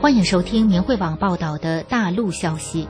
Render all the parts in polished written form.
欢迎收听明慧网报道的大陆消息。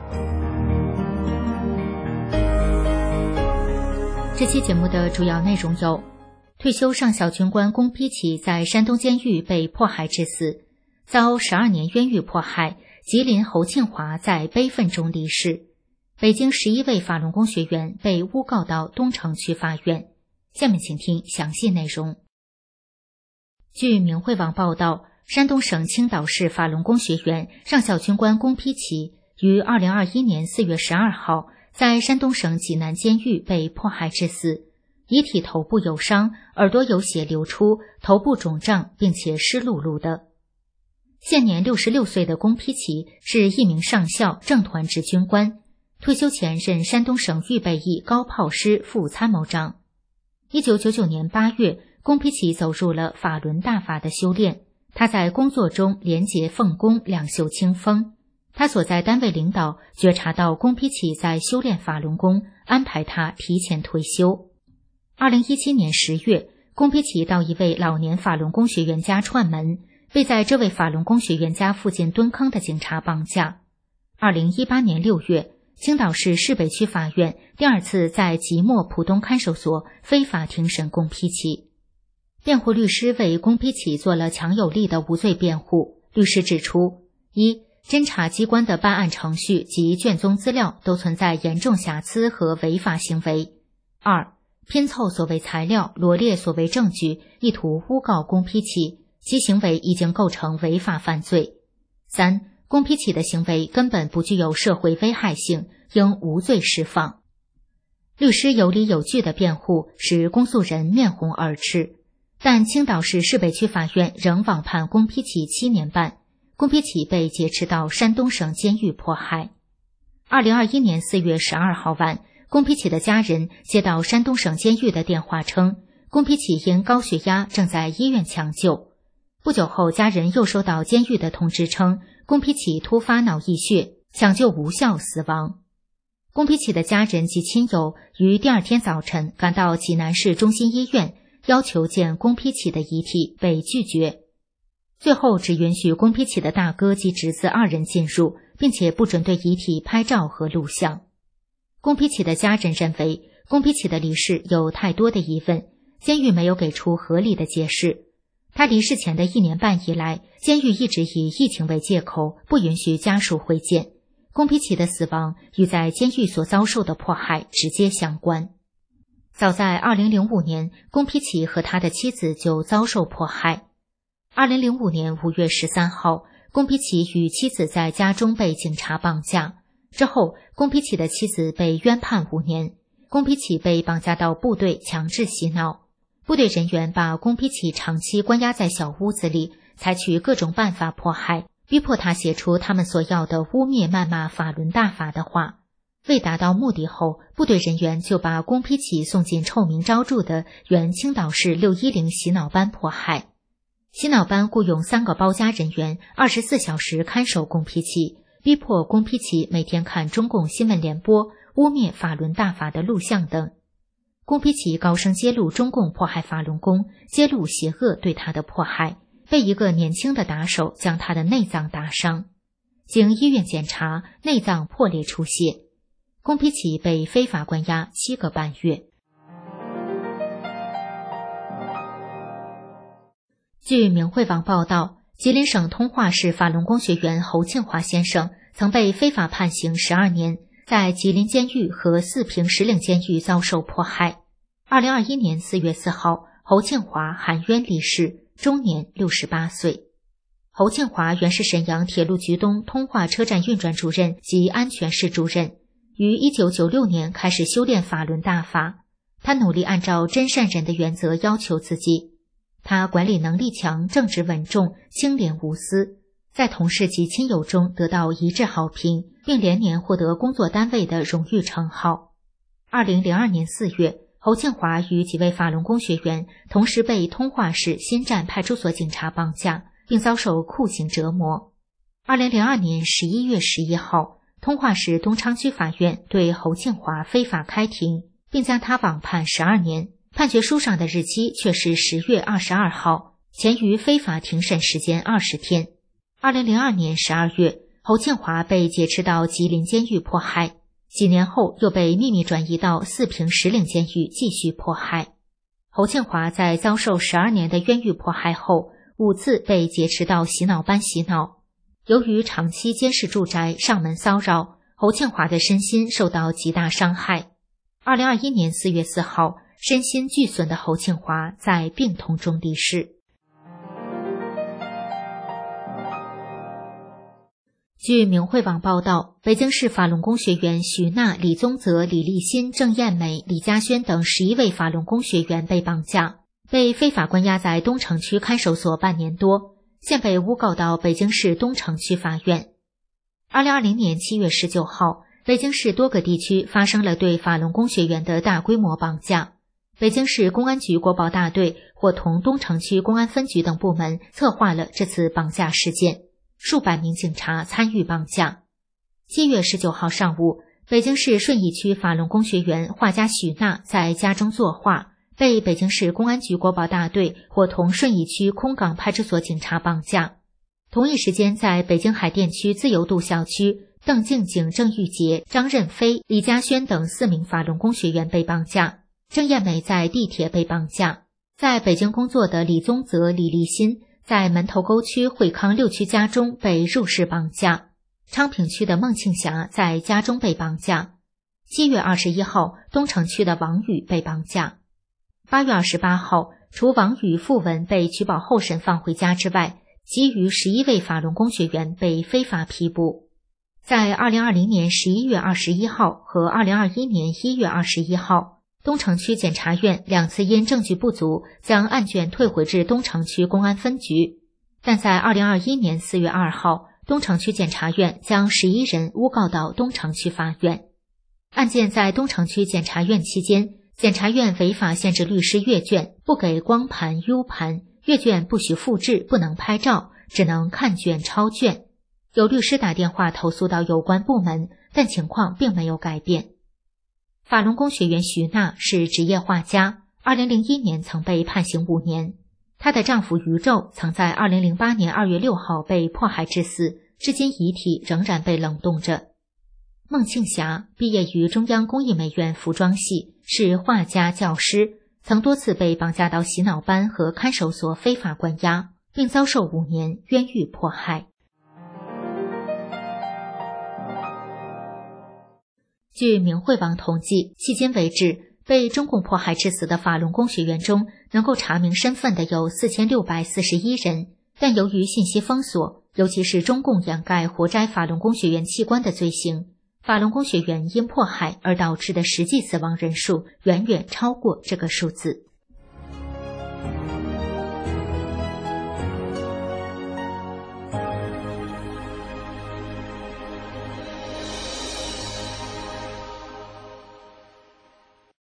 这期节目的主要内容有：退休上校军官龚丕奇在山东监狱被迫害致死，遭12年冤狱迫害，吉林侯庆华在悲愤中离世，北京11位法轮功学员被诬告到东城区法院。下面请听详细内容。据明慧网报道，山东省青岛市法轮功学员上校军官龚丕奇于2021年4月12号在山东省济南监狱被迫害致死，遗体头部有伤，耳朵有血流出，头部肿胀并且湿漉漉的。现年66岁的龚丕奇是一名上校正团职军官，退休前任山东省预备役高炮师副参谋长。1999年8月，龚丕奇走入了法轮大法的修炼，他在工作中廉洁奉公，两袖清风。他所在单位领导觉察到龚丕奇在修炼法轮功，安排他提前退休。2017年10月，龚丕奇到一位老年法轮功学员家串门，被在这位法轮功学员家附近蹲坑的警察绑架。2018年6月，青岛市市北区法院第二次在即墨浦东看守所非法庭审龚丕奇。辩护律师为龚丕奇做了强有力的无罪辩护。律师指出：一、侦查机关的办案程序及卷宗资料都存在严重瑕疵和违法行为；二、拼凑所谓材料，罗列所谓证据，意图诬告龚丕奇，其行为已经构成违法犯罪；三、龚丕奇的行为根本不具有社会危害性，应无罪释放。律师有理有据的辩护使公诉人面红耳赤，但青岛市市北区法院仍网判龚丕奇7年半，龚丕奇被劫持到山东省监狱迫害。2021年4月12号晚，龚丕奇的家人接到山东省监狱的电话称，龚丕奇因高血压正在医院抢救。不久后，家人又收到监狱的通知称，龚丕奇突发脑溢血，抢救无效死亡。龚丕奇的家人及亲友于第二天早晨赶到济南市中心医院，要求见龚丕奇的遗体，被拒绝。最后只允许龚丕奇的大哥及侄子2人进入，并且不准对遗体拍照和录像。龚丕奇的家人认为，龚丕奇的离世有太多的疑问，监狱没有给出合理的解释。他离世前的1年半以来，监狱一直以疫情为借口，不允许家属会见。龚丕奇的死亡与在监狱所遭受的迫害直接相关。早在2005年，龚丕奇和他的妻子就遭受迫害。2005年5月13号，龚丕奇与妻子在家中被警察绑架。之后，龚丕奇的妻子被冤判5年。龚丕奇被绑架到部队强制洗脑。部队人员把龚丕奇长期关押在小屋子里，采取各种办法迫害，逼迫他写出他们所要的污蔑谩骂法轮大法的话。未达到目的后，部队人员就把龚丕奇送进臭名昭著的原青岛市610洗脑班迫害。洗脑班雇佣3个包夹人员24小时看守龚丕奇，逼迫龚丕奇每天看中共新闻联播，污蔑法轮大法的录像等。龚丕奇高声揭露中共迫害法轮功，揭露邪恶对他的迫害，被一个年轻的打手将他的内脏打伤。经医院检查，内脏破裂出血。龚丕奇被非法关押7个半月。据明慧网报道，吉林省通化市法轮功学员侯庆华先生曾被非法判刑12年，在吉林监狱和四平石岭监狱遭受迫害。2021年4月4号，侯庆华含冤离世，终年68岁。侯庆华原是沈阳铁路局东通化车站运转主任及安全室主任，于1996年开始修炼法轮大法。他努力按照真善人的原则要求自己。他管理能力强，正直稳重，清廉无私，在同事及亲友中得到一致好评，并连年获得工作单位的荣誉称号。2002年4月，侯庆华与几位法轮功学员同时被通化市新站派出所警察绑架，并遭受酷刑折磨。2002年11月11号，通化市东昌区法院对侯庆华非法开庭，并将他网判12年。判决书上的日期却是10月22号，前于非法庭审时间20天。 2002年12月，侯庆华被劫持到吉林监狱迫害，几年后又被秘密转移到四平石岭监狱继续迫害。侯庆华在遭受12年的冤狱迫害后，5次被劫持到洗脑班洗脑。由于长期监视住宅、上门骚扰，侯庆华的身心受到极大伤害。2021年4月4号，身心俱损的侯庆华在病痛中离世。据明慧网报道，北京市法轮功学员许娜、李宗泽、李立新、郑艳美、李嘉轩等11位法轮功学员被绑架，被非法关押在东城区看守所半年多，现被诬告到北京市东城区法院。2020年7月19号，北京市多个地区发生了对法轮功学员的大规模绑架。北京市公安局国保大队伙同东城区公安分局等部门策划了这次绑架事件，数百名警察参与绑架。7月19号上午，北京市顺义区法轮功学员画家许娜在家中作画，被北京市公安局国保大队伙同顺义区空港派出所警察绑架。同一时间，在北京海淀区自由渡小区，邓静静、郑玉洁、张任飞、李嘉轩等4名法轮功学员被绑架。郑艳美在地铁被绑架。在北京工作的李宗泽、李立新在门头沟区惠康6区家中被入室绑架。昌平区的孟庆霞在家中被绑架。7月21号，东城区的王宇被绑架。8月28号，除王宇、傅文被取保候审放回家之外，其余11位法轮功学员被非法批捕。在2020年11月21号和2021年1月21号，东城区检察院2次因证据不足将案卷退回至东城区公安分局，但在2021年4月2号，东城区检察院将11人诬告到东城区法院。案件在东城区检察院期间，检察院违法限制律师阅卷，不给光盘、U 盘，阅卷不许复制，不能拍照，只能看卷抄卷。有律师打电话投诉到有关部门，但情况并没有改变。法轮功学员徐娜是职业画家，2001年曾被判刑5年。她的丈夫于宙曾在2008年2月6号被迫害致死，至今遗体仍然被冷冻着。孟庆霞毕业于中央工艺美院服装系，是画家、教师，曾多次被绑架到洗脑班和看守所非法关押，并遭受5年冤狱迫害。据明慧网统计，迄今为止，被中共迫害致死的法轮功学员中，能够查明身份的有4641人，但由于信息封锁，尤其是中共掩盖活摘法轮功学员器官的罪行，法轮功学员因迫害而导致的实际死亡人数远远超过这个数字。